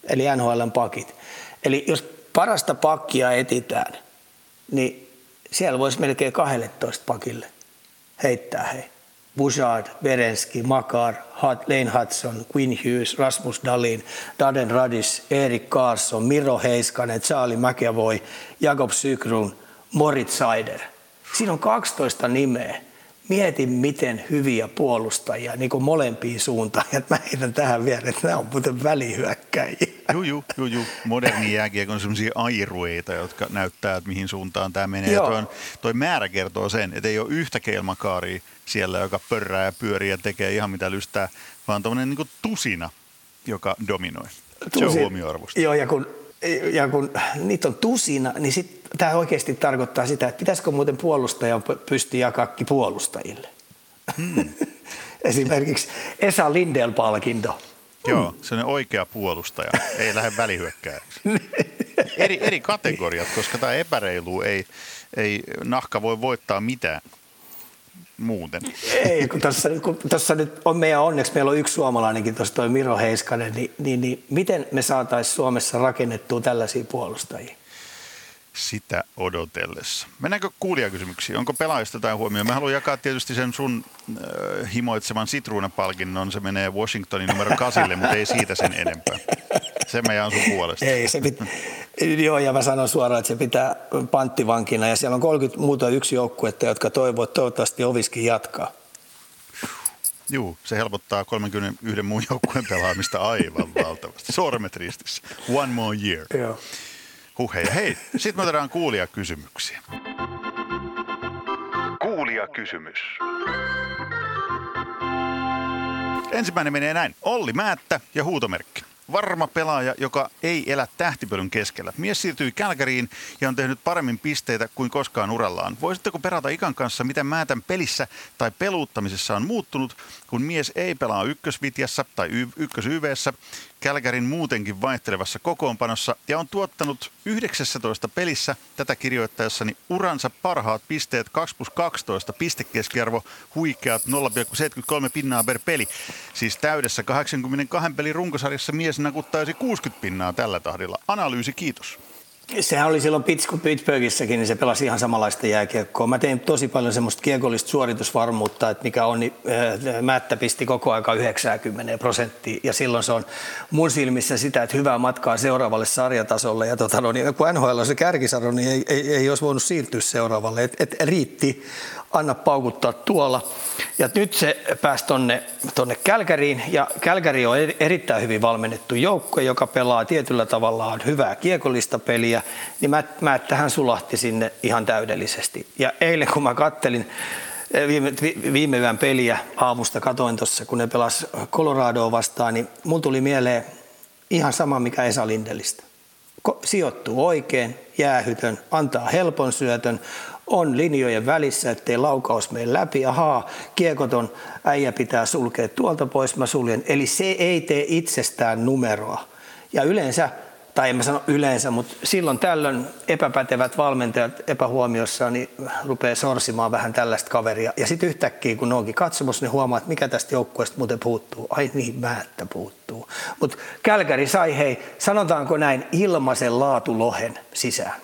eli N H L:n pakit. Eli jos parasta pakkia etitään, niin siellä voisi melkein kaksitoista pakille heittää hei. Bouchard, Werenski, Makar, Lane Hudson, Quinn Hughes, Rasmus Dahlin, Darren Radis, Erik Karlsson, Miro Heiskanen, Charlie McAvoy, Jakob Sykrun, Moritz Seider. Siinä on kaksitoista nimeä. Mietin, miten hyviä puolustajia, niin kuin molempiin suuntaan. Ja mä heitän tähän vielä, että nämä on muuten välihyökkäjiä. Juu, juu, juu, juu. Moderni jääkiekko on sellaisia airueita, jotka näyttää, että mihin suuntaan tämä menee. Toi, toi määrä kertoo sen, että ei ole yhtä kelmakaaria siellä, joka pörrää ja pyörii ja tekee ihan mitä lystää, vaan tommoinen niin kuin tusina, joka dominoi. Se on huomioarvosta. Joo, ja kun, ja kun niitä on tusina, niin sit tämä oikeasti tarkoittaa sitä, että pitäisikö muuten puolustajan pystyä jakaakin puolustajille. Hmm. Esimerkiksi Esa Lindell-palkinto. Joo, se on oikea puolustaja, ei lähde välihyökkääjäksi. Eri, eri kategoriat, koska tämä epäreilu ei, ei nahka voi voittaa mitään muuten. Ei, kun tuossa, kun tuossa nyt on meidän onneksi, meillä on yksi suomalainenkin, tuossa toi Miro Heiskanen, niin, niin, niin miten me saataisiin Suomessa rakennettua tällaisia puolustajia? Sitä odotellessa. Mennäänkö kuulijakysymyksiin? Onko pelaajista jotain huomioon? Mä haluan jakaa tietysti sen sun äh, himoitseman sitruunapalkinnon. Se menee Washingtonin numero kasille, mutta ei siitä sen enempää. Sen mä jaan sun puolesta. Ei, se pitää. Joo, ja mä sanon suoraan, että se pitää panttivankina. Ja siellä on kolmekymmentä muuta yksi joukkuetta, jotka toivoo, että toivottavasti Oviskin jatkaa. Juu, se helpottaa kolmekymmentäyksi muun joukkueen pelaamista aivan valtavasti. Sormet ristissä. One more year. Joo. Huh, hei, hei. Sitten me otetaan kuulijakysymyksiä. Kuulijakysymys. Ensimmäinen menee näin. Olli Määttä ja huutomerkki. Varma pelaaja, joka ei elä tähtipölyn keskellä. Mies siirtyi Calgaryin ja on tehnyt paremmin pisteitä kuin koskaan urallaan. Voisitteko perata Ikan kanssa, miten Määtän pelissä tai peluuttamisessa on muuttunut, kun mies ei pelaa ykkösvitjassa tai y- ykkös-YV:ssä, Calgaryn muutenkin vaihtelevassa kokoonpanossa ja on tuottanut yhdeksäntoista pelissä tätä kirjoittaessani uransa parhaat pisteet kaksi plus kaksitoista, pistekeskiarvo huikeat nolla pilkku seitsemänkymmentäkolme pinnaa per peli. Siis täydessä kahdeksankymmentäkaksi pelin runkosarjassa mies nakuttaisi kuusikymmentä pinnaa tällä tahdilla. Analyysi, kiitos. Sehän oli silloin Pittsburghissäkin, niin se pelasi ihan samanlaista jääkiekkoa. Mä tein tosi paljon semmoista kiekollista suoritusvarmuutta, että mikä on, niin äh, Määttä pisti koko aika yhdeksänkymmentä prosenttia. Ja silloin se on mun silmissä sitä, että hyvää matkaa seuraavalle sarjatasolle. Ja tota, no, niin, kun N H L on se kärkisarjo, niin ei, ei, ei olisi voinut siirtyä seuraavalle. Et, et riitti, anna paukuttaa tuolla. Ja nyt se pääsi tonne, tonne Calgaryin, ja Calgary on erittäin hyvin valmennettu joukko, joka pelaa tietyllä tavallaan hyvää kiekollista peliä, niin mä, mä tähän sulahti sinne ihan täydellisesti. Ja eilen kun mä kattelin viime, viime yön peliä aamusta, katoin tuossa, kun ne pelasi Coloradoa vastaan, niin mun tuli mieleen ihan sama, mikä Esa Lindellistä. Sijoittuu oikein, jäähytön, antaa helpon syötön, on linjojen välissä, ettei laukaus mene läpi. Ahaa, kiekoton äijä pitää sulkea tuolta pois, mä suljen. Eli se ei tee itsestään numeroa. Ja yleensä, tai en mä sano yleensä, mutta silloin tällöin epäpätevät valmentajat epähuomiossa niin rupeaa sorsimaan vähän tällaista kaveria. Ja sitten yhtäkkiä, kun ne onkin katsomassa, niin huomaa, että mikä tästä joukkueesta muuten puuttuu. Ai niin, Määttä puuttuu. Mutta Calgary sai, hei, sanotaanko näin, ilmaisen laatulohen sisään.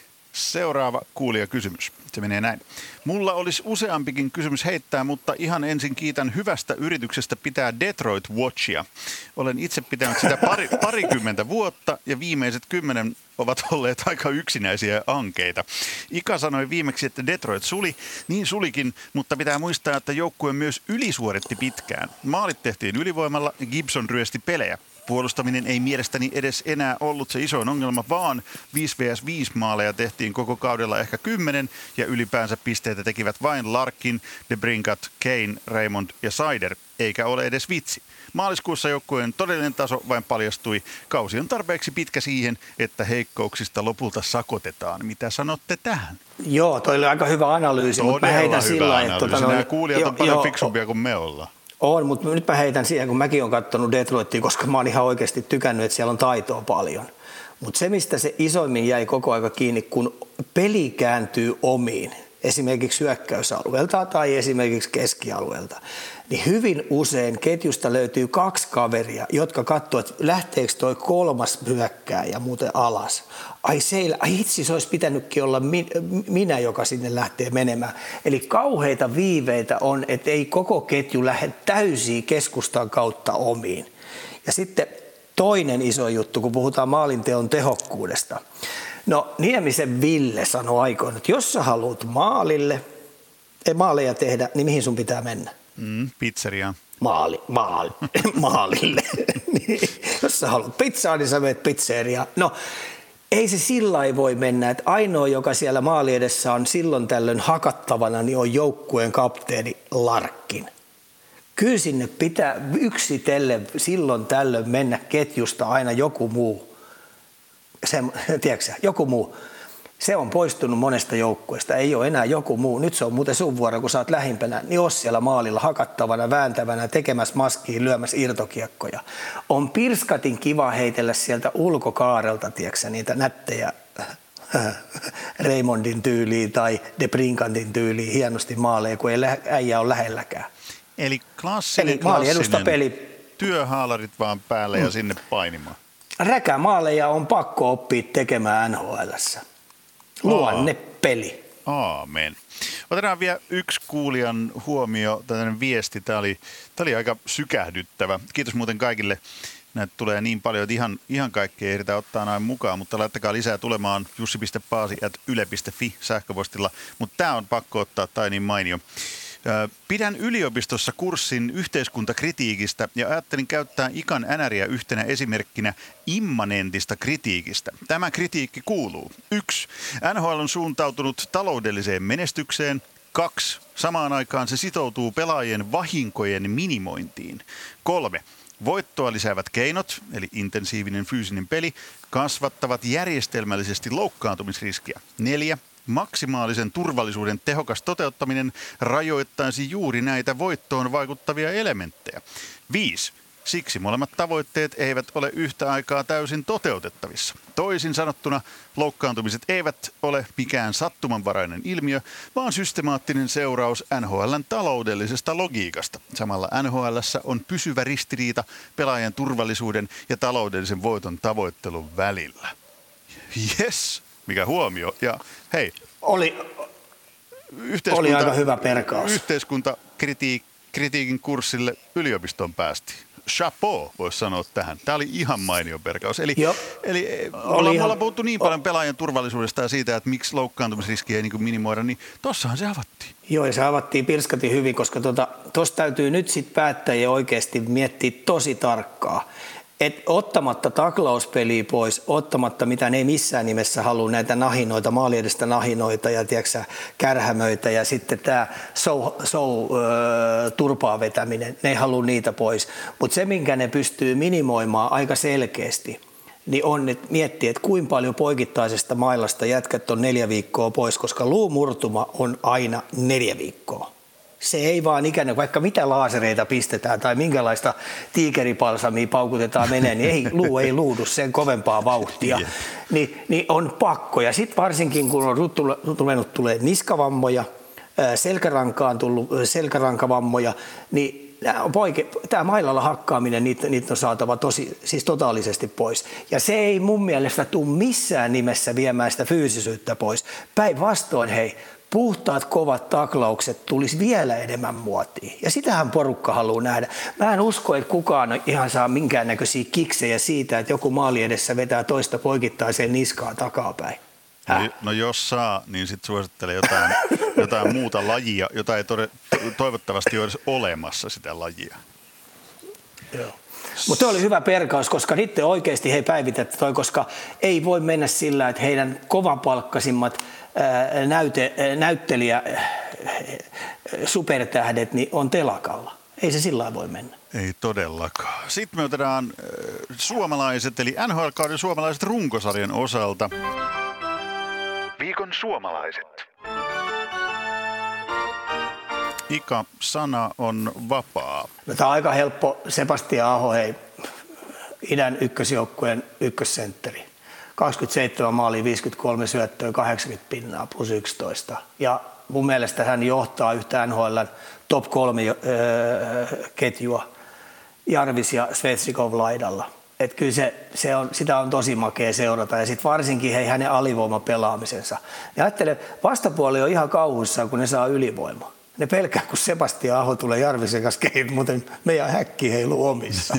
Seuraava kuulijakysymys. Se menee näin. Mulla olisi useampikin kysymys heittää, mutta ihan ensin kiitän hyvästä yrityksestä pitää Detroit Watchia. Olen itse pitänyt sitä pari, parikymmentä vuotta ja viimeiset kymmenen ovat olleet aika yksinäisiä ja ankeita. Ika sanoi viimeksi, että Detroit suli, niin sulikin, mutta pitää muistaa, että joukkue myös ylisuoritti pitkään. Maalit tehtiin ylivoimalla, Gibson ryösti pelejä. Puolustaminen ei mielestäni edes enää ollut se isoin ongelma, vaan viisi vastaan viisi maaleja tehtiin koko kaudella ehkä kymmenen ja ylipäänsä pisteitä tekivät vain Larkin, DeBrincat, Kane, Raymond ja Seider, eikä ole edes vitsi. Maaliskuussa joukkueen todellinen taso vain paljastui. Kausi on tarpeeksi pitkä siihen, että heikkouksista lopulta sakotetaan. Mitä sanotte tähän? Joo, toi oli aika hyvä analyysi, mutta mä heitän sillä lailla, että... Tota, nämä kuulijat on paljon jo, fiksumpia kuin me ollaan. On, mutta nyt mä heitän siihen, kun mäkin olen katsonut Detroitia, koska mä oon ihan oikeasti tykännyt, että siellä on taitoa paljon. Mutta se, mistä se isoimmin jäi koko aika kiinni, kun peli kääntyy omiin, esimerkiksi hyökkäysalueelta tai esimerkiksi keskialueelta, niin hyvin usein ketjusta löytyy kaksi kaveria, jotka katsoo, että lähteekö toi kolmas hyökkääjä muuten alas. Ai, se, ai itse se olisi pitänytkin olla minä, joka sinne lähtee menemään. Eli kauheita viiveitä on, että ei koko ketju lähde täysiä keskustan kautta omiin. Ja sitten toinen iso juttu, kun puhutaan maalinteon tehokkuudesta. No Niemisen Ville sanoi aikoina, että jos sä haluat maalille, ei maaleja tehdä, niin mihin sun pitää mennä? Mm, pizzeriaan. Maali, maali, maalille. Jos sä haluat pizzaa, niin sä menet pizzeriaan. No ei se sillä ei voi mennä, että ainoa, joka siellä maali edessä on silloin tällöin hakattavana, niin on joukkueen kapteeni Larkkin. Kyllä sinne pitää yksitellen silloin tällöin mennä ketjusta aina joku muu. Se, tiedätkö, joku muu. Se on poistunut monesta joukkueesta, ei ole enää joku muu. Nyt se on muuten sun vuoro, kun sä oot lähimpänä, niin oot siellä maalilla hakattavana, vääntävänä, tekemässä maskiin, lyömässä irtokiekkoja. On pirskatin kiva heitellä sieltä ulkokaarelta, tiedätkö, niitä nättejä Raymondin tyyliin tai De Brincantin tyyliin hienosti maaleja, kun ei äijä ole lähelläkään. Eli klassinen, Eli klassinen peli. Työhaalarit vaan päälle mm. ja sinne painimaan. Räkämaaleja on pakko oppia tekemään N H L:ssä. Luonne peli. Aamen. Otetaan vielä yksi kuulijan huomio, tällainen viesti. Tämä oli, tämä oli aika sykähdyttävä. Kiitos muuten kaikille. Näitä tulee niin paljon, että ihan, ihan kaikkea ehditään ottaa näin mukaan, mutta laittakaa lisää tulemaan jussi piste paasi ät yle piste fi sähköpostilla. Mutta tämä on pakko ottaa, tai niin mainio. Pidän yliopistossa kurssin yhteiskuntakritiikistä ja ajattelin käyttää Ikan Änäriä yhtenä esimerkkinä immanentista kritiikistä. Tämä kritiikki kuuluu. yksi. N H L on suuntautunut taloudelliseen menestykseen. kaksi. Samaan aikaan se sitoutuu pelaajien vahinkojen minimointiin. kolme. Voittoa lisäävät keinot, eli intensiivinen fyysinen peli, kasvattavat järjestelmällisesti loukkaantumisriskiä. neljä. Maksimaalisen turvallisuuden tehokas toteuttaminen rajoittaisi juuri näitä voittoon vaikuttavia elementtejä. viisi. Siksi molemmat tavoitteet eivät ole yhtä aikaa täysin toteutettavissa. Toisin sanottuna loukkaantumiset eivät ole mikään sattumanvarainen ilmiö, vaan systemaattinen seuraus N H L:n taloudellisesta logiikasta. Samalla N H L:ssä on pysyvä ristiriita pelaajan turvallisuuden ja taloudellisen voiton tavoittelun välillä. Yes! Mikä huomio. Ja hei, oli, oli aika hyvä perkaus. Yhteiskuntakritiikin kurssille yliopistoon päästiin. Chapeau, voisi sanoa tähän. Tämä oli ihan mainio perkaus. Eli, eli me ollaan, ihan, puhuttu niin paljon pelaajan turvallisuudesta ja siitä, että miksi loukkaantumisriskiä ei niin minimoida, niin tossahan se avattiin. Joo, ja se avattiin pirskatin hyvin, koska tuossa tota, täytyy nyt sitten päättäjien oikeasti miettiä tosi tarkkaa. Et ottamatta taklauspeliä pois, ottamatta mitä ne ei missään nimessä halua, näitä nahinoita, maaliedestä nahinoita ja tiedätkö, kärhämöitä ja sitten tämä show, show, äh, turpaa vetäminen, ne ei halua niitä pois. Mutta se, minkä ne pystyy minimoimaan aika selkeästi, niin on että miettiä, että kuinka paljon poikittaisesta mailasta jätkät on neljä viikkoa pois, koska luumurtuma on aina neljä viikkoa. Se ei vaan ikään vaikka mitä laasereita pistetään tai minkälaista tiikeripalsamia paukutetaan menee, niin ei, luu ei luudu sen kovempaa vauhtia. Ni, niin on pakko. Ja sitten varsinkin kun on ruvennut tulee niskavammoja, selkärankaan tullut selkärankavammoja, niin tämä mailalla hakkaaminen, niitä, niitä on saatava tosi, siis totaalisesti pois. Ja se ei mun mielestä tule missään nimessä viemään sitä fyysisyyttä pois. Päinvastoin, hei, puhtaat kovat taklaukset tulisi vielä enemmän muotiin. Ja sitähän porukka haluaa nähdä. Mä en usko, että kukaan ihan saa minkäännäköisiä kiksejä siitä, että joku maali edessä vetää toista poikittaiseen niskaan takapäin. No, no jos saa, niin sitten suosittelen jotain, jotain muuta lajia, jota ei tode, toivottavasti ole edes olemassa sitä lajia. Joo. Mutta oli hyvä perkaus, koska nyt oikeasti he päivitettä toi, koska ei voi mennä sillä, että heidän kovapalkkaisimmat ää, näyte, ää, näyttelijä ää, supertähdet niin on telakalla. Ei se sillä voi mennä. Ei todellakaan. Sitten me otetaan äh, suomalaiset, eli N H L-kauden suomalaiset runkosarjan osalta. Viikon suomalaiset. Ika, sana on vapaa. No, tämä on aika helppo. Sebastian Aho, hei, idän ykkösjoukkueen ykkössentteri. kaksikymmentäseitsemän maalia, viisikymmentäkolme syöttöä, kahdeksankymmentä pinnaa plus yksitoista. Ja mun mielestä hän johtaa yhtä N H L:n top kolme öö, ketjua Jarvis ja Svechnikov laidalla. Että kyllä se, se on, sitä on tosi makea seurata ja sitten varsinkin hei, hänen alivoimapelaamisensa. Ja ajattele, vastapuoli on ihan kauhuissaan, kun ne saa ylivoimaa. Ne pelkää, kun Sebastian Aho tulee Jarvisen kanssa kehiin, muuten meidän häkki heiluu omissa.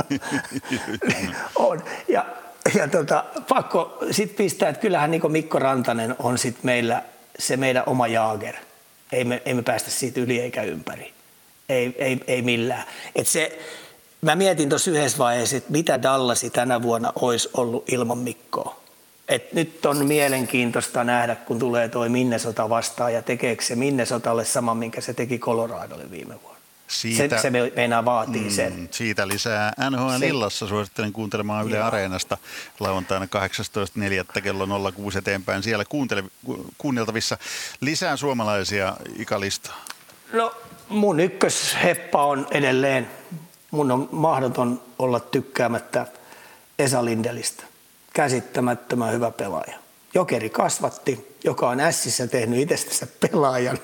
on. Ja, ja tota, pakko sitten pistää, että kyllähän niin Mikko Rantanen on sitten meillä se meidän oma Jaager. Ei me, ei me päästä siitä yli eikä ympäri. Ei, ei, ei millään. Et se, mä mietin tuossa yhdessä vaiheessa, että mitä Dallasi tänä vuonna olisi ollut ilman Mikkoa. Et nyt on mielenkiintoista nähdä, kun tulee toi Minnesota vastaan ja tekeekö se Minnesotalle sama, minkä se teki Coloradolle viime vuonna. Siitä, se, se meinaa vaatii sen. Mm, siitä lisää N H L-illassa. Suosittelen kuuntelemaan Yle Areenasta lauantaina kahdeksastoista neljättä kello nolla kuusi eteenpäin. Siellä kuuntele, kuunneltavissa lisää suomalaisia ikalistaa. No mun ykkösheppa on edelleen. Mun on mahdoton olla tykkäämättä Esa Lindelistä. Käsittämättömän hyvä pelaaja. Jokeri kasvatti, joka on Ässissä tehnyt itsestänsä pelaajan.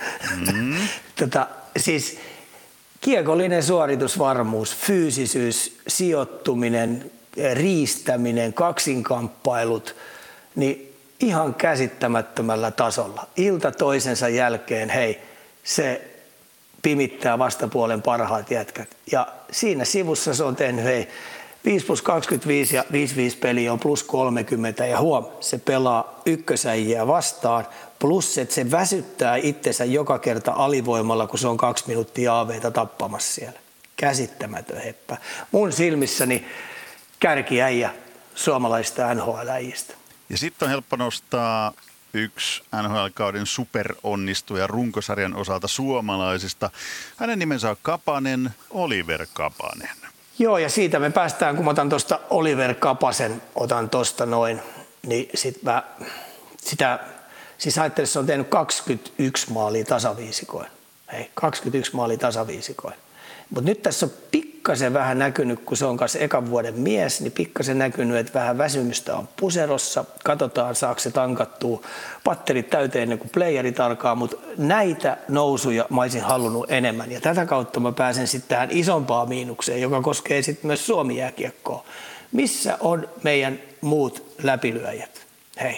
Mm. tota, siis kiekollinen suoritusvarmuus, fyysisyys, sijoittuminen, riistäminen, kaksinkamppailut, niin ihan käsittämättömällä tasolla. Ilta toisensa jälkeen, hei, se pimittää vastapuolen parhaat jätkät. Ja siinä sivussa se on tehnyt, hei, viisi plus kaksikymmentäviisi ja viisi viisi peliä on plus kolmekymmentä ja huom, se pelaa ykkösäjiä vastaan. Plus, että se väsyttää itsensä joka kerta alivoimalla, kun se on kaksi minuuttia A V:tä tappamassa siellä. Käsittämätön heppä. Mun silmissäni kärkiäijä suomalaisista N H L-äijistä. Ja sitten on helppo nostaa yksi N H L-kauden superonnistuja runkosarjan osalta suomalaisista. Hänen nimensä on Kapanen, Oliver Kapanen. Joo, ja siitä me päästään, kun mä otan tuosta Oliver Kapasen, otan tuosta noin, niin sit mä sitä, siis ajattelin, se on tehnyt kaksikymmentäyksi maalia tasaviisikoin. Hei, kaksikymmentäyksi maalia tasaviisikoin. Mutta nyt tässä on pikkasen vähän näkynyt, kun se on kanssa ekan vuoden mies, niin pikkasen näkynyt, että vähän väsymystä on puserossa. Katsotaan, saako se tankattua patterit täyteen ennen kuin playerit alkaa, mutta näitä nousuja mä olisin halunnut enemmän. Ja tätä kautta mä pääsen sitten tähän isompaan miinukseen, joka koskee sitten myös Suomi-jääkiekkoa. Missä on meidän muut läpilyöjät? Hei,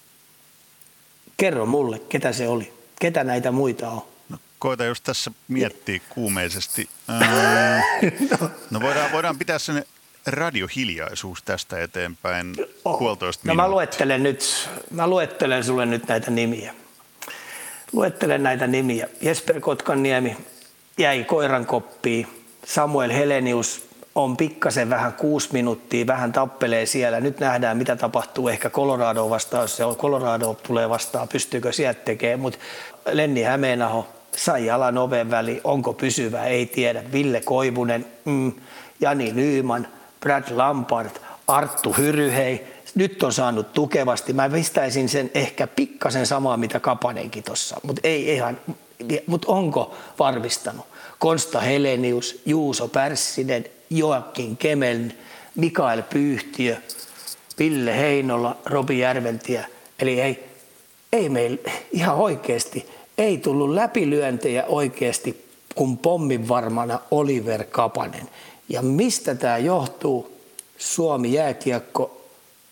kerro mulle, ketä se oli? Ketä näitä muita on? Koita just tässä miettiä kuumeisesti. Ää, no voidaan, voidaan pitää sen radiohiljaisuus tästä eteenpäin oh. puolitoista no mä luettelen nyt, mä luettelen sulle nyt näitä nimiä. Luettelen näitä nimiä. Jesper Kotkanniemi jäi koiran koppiin. Samuel Helenius on pikkasen vähän kuusi minuuttia, vähän tappelee siellä. Nyt nähdään, mitä tapahtuu ehkä Colorado vastaan. Jos se on Colorado tulee vastaan, pystyykö sieltä tekemään. Mutta Lenni Hämeenaho sai jalan oven väliin, onko pysyvä, ei tiedä. Ville Koivunen, mm, Jani Nyyman, Brad Lampard, Arttu Hyryhei. Nyt on saanut tukevasti. Mä pistäisin sen ehkä pikkasen samaa, mitä Kapanenkin tuossa, mutta ei ihan. Mutta onko varmistanut? Konsta Helenius, Juuso Pärssinen, Joakim Kemeln, Mikael Pyyhtiö, Ville Heinola, Robi Järventie. Eli ei, ei meillä ihan oikeasti, ei tullut läpilyöntejä oikeasti, kun pommin varmana Oliver Kapanen. Ja mistä tämä johtuu? Suomi jääkiekko,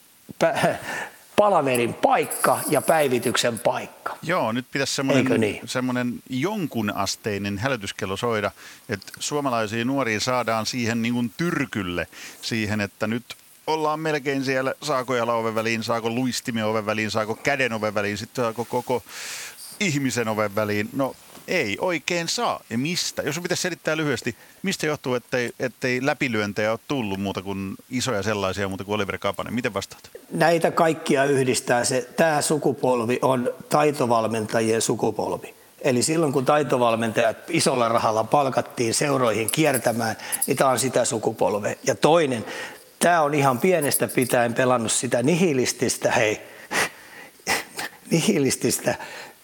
pä- palaverin paikka ja päivityksen paikka. Joo, nyt pitäisi semmoinen, niin? semmoinen jonkun asteinen hälytyskello soida, että suomalaisia nuoria saadaan siihen niin kuin tyrkylle, siihen, että nyt ollaan melkein siellä, saako jala oven väliin, saako luistimen oven väliin, saako käden oven väliin, sitten saako koko ihmisen oven väliin. No ei oikein saa. Ja mistä? Jos pitäisi selittää lyhyesti, mistä johtuu, ettei, ettei läpilyöntejä ole tullut muuta kuin isoja sellaisia muuta kuin Oliver Kapanen? Miten vastaat? Näitä kaikkia yhdistää se. Tämä sukupolvi on taitovalmentajien sukupolvi. Eli silloin kun taitovalmentajat isolla rahalla palkattiin seuroihin kiertämään, niin tämä on sitä sukupolvea. Ja toinen, tämä on ihan pienestä pitäen pelannut sitä nihilististä, hei, nihilististä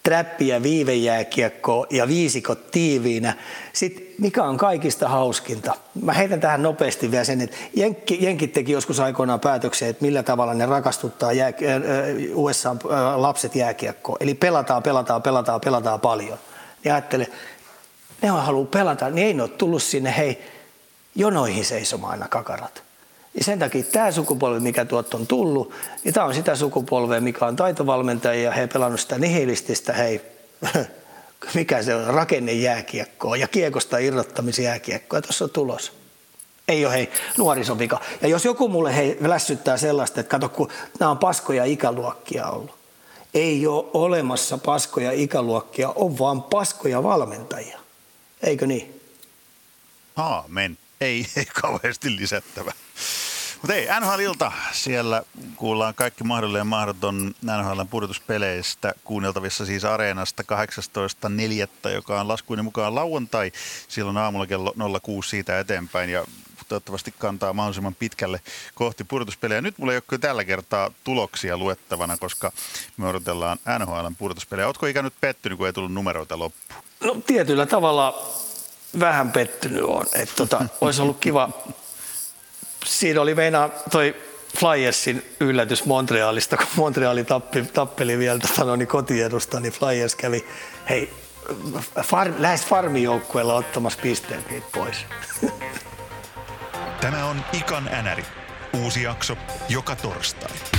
träppi- ja viivejääkiekko ja viisikot tiiviinä. Sitten mikä on kaikista hauskinta? Mä heitän tähän nopeasti vielä sen, että Jenkki, Jenkit teki joskus aikoinaan päätöksen, että millä tavalla ne rakastuttaa jää, U S A-lapset jääkiekkoon. Eli pelataan, pelataan, pelataan, pelataan paljon. Ja ajattele, ne haluaa pelata, niin ei ne ole tullut sinne, hei, jonoihin seisomaan aina kakarat. Ja sen takia tämä sukupolvi, mikä tuot on tullut, niin tämä on sitä sukupolvea, mikä on taitovalmentaja ja he pelannut sitä nihilististä, hei, mikä se on, rakennejääkiekkoa ja kiekosta irrottamisjääkiekkoa, tuossa on tulos. Ei ole hei, nuorisovika. Ja jos joku mulle hei lässyttää sellaista, että kato, kun nämä on paskoja ikäluokkia ollut. Ei ole olemassa paskoja ikäluokkia, on vaan paskoja valmentajia. Eikö niin? Aamen. Ei, ei kauheasti lisättävä. Mutta ei, N H L-ilta. Siellä kuullaan kaikki mahdollinen ja mahdoton N H L:n pudotuspeleistä, kuunneltavissa siis Areenasta kahdeksastoista neljättä, joka on laskuinen mukaan lauantai. Silloin aamulla kello nolla kuusi siitä eteenpäin ja toivottavasti kantaa mahdollisimman pitkälle kohti pudotuspelejä. Nyt mulla ei ole kyllä tällä kertaa tuloksia luettavana, koska me odotellaan N H L:n pudotuspelejä. Ootko ikä nyt pettynyt, kun ei tullut numeroita loppuun? No tietyllä tavalla vähän pettynyt on. Että tota, olisi ollut kiva. Siinä oli meinaa toi Flyersin yllätys Montrealista, kun Montreali tappi, tappeli vielä tota, no, niin kotiedusta, niin Flyers kävi hei, far, lähes farmijoukkueella ottamassa pisteet pois. Tämä on Ikan Änäri. Uusi jakso joka torstai.